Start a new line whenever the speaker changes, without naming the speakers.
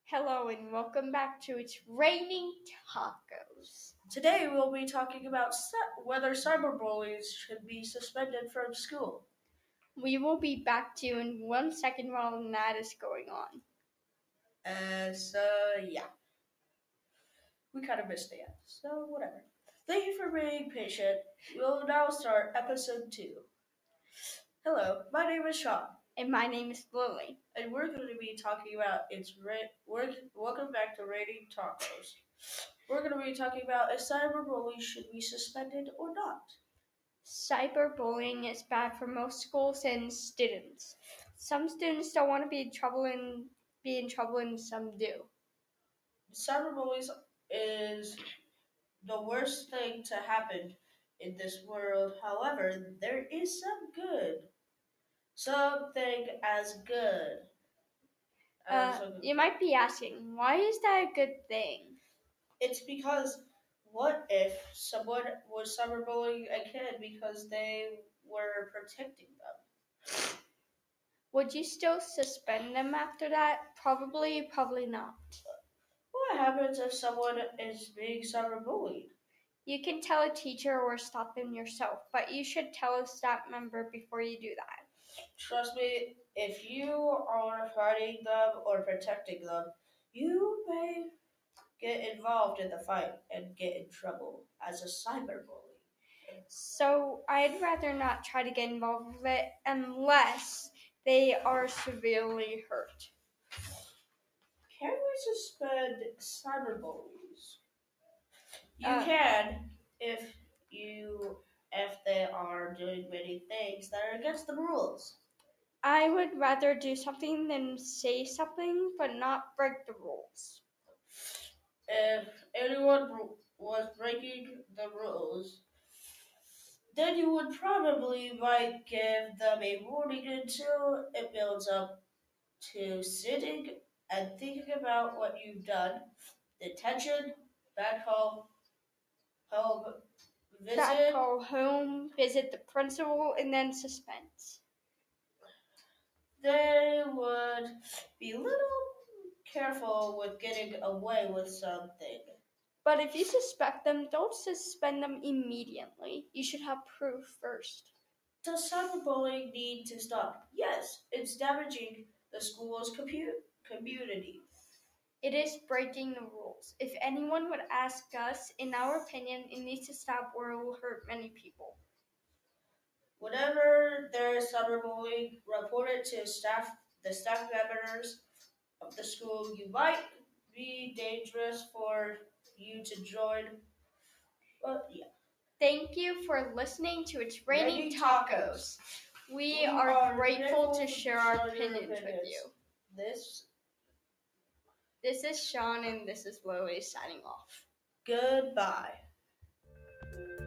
Hello and welcome back to It's Raining Tacos.
Today we'll be talking about whether cyberbullies should be suspended from school.
We will be back to you in 1 second while that is going on.
Yeah, we kind of missed the end, so whatever. Thank you for being patient. We'll now start episode 2. Hello, my name is Sean,
And my name is Lily.
and we're going to be talking about welcome back to Raining Tacos. We're going to be talking about if cyberbullies should be suspended or not.
Cyberbullying is bad for most schools and students. Some students don't want to be in trouble and some do.
Cyberbullies is the worst thing to happen in this world. However, there is some good. Something as good.
You might be asking, why is that a good thing?
It's because what if someone was cyberbullying a kid because they were protecting them?
Would you still suspend them after that? Probably not.
What happens if someone is being cyberbullied?
You can tell a teacher or stop them yourself, but you should tell a staff member before you do that.
Trust me, if you are fighting them or protecting them, you may get involved in the fight and get in trouble as a cyberbully.
So I'd rather not try to get involved with it unless they are severely hurt.
Can we suspend cyberbullies? You can if they are doing many things that are against the rules.
I would rather do something than say something but not break the rules.
If anyone was breaking the rules, then you would probably might give them a warning until it builds up to sitting and thinking about what you've done. Detention, back home visit.
Back home, visit the principal, and then suspense.
They would be a little careful with getting away with something.
But if you suspect them, don't suspend them immediately. You should have proof first.
Does cyberbullying need to stop? Yes, it's damaging the school's community.
It is breaking the rules. If anyone would ask us, in our opinion, it needs to stop or it will hurt many people.
Whenever there is cyberbullying, report it to the staff members of the school. You might be dangerous for you to join. But yeah.
Thank you for listening to It's Raining
Raining
Tacos.
Tacos.
We are grateful to share our opinions with you. This is Sean and this is Lily signing off.
Goodbye.